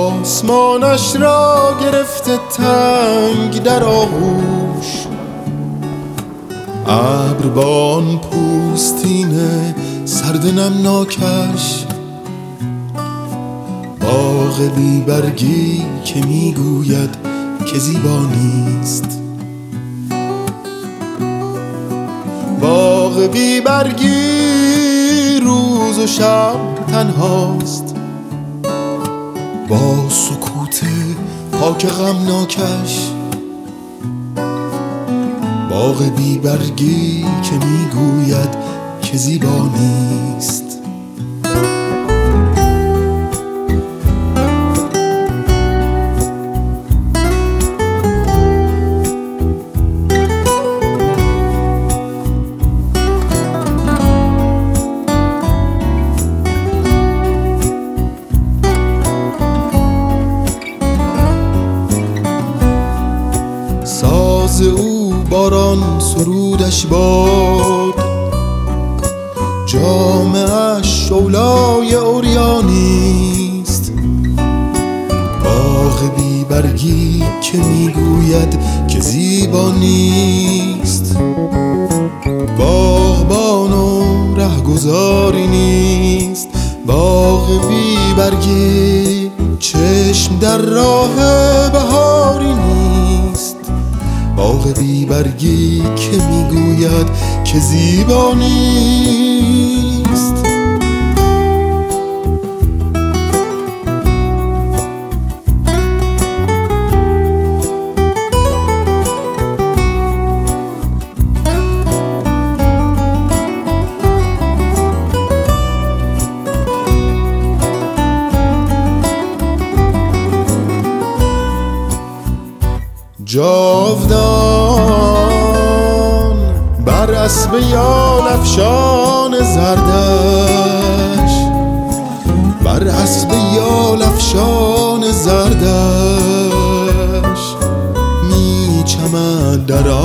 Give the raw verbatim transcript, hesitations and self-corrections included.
آسمانش را گرفته تنگ در آغوش، ابربان پوستین سرد نمناکش، باغ بی برگی که میگوید که زیبا نیست، باغ بی برگی روز و شب تنهاست، با سکوت پاک غمناکش، باغ بی برگی که میگوید که زیبا نیست. ساز او باران سرودش باد، جامه‌اش شعله‌ای عریانیست، باغ بی برگی که میگوید که زیبا نیست، باغبان و رهگذاری نیست، باغ بی برگی چشم در راه بهاری نیست، باغ بی برگی که میگوید که زیبا نیست. جاودان بر اسب یال افشان زردش، بر اسب یال افشان زردش، می چمد در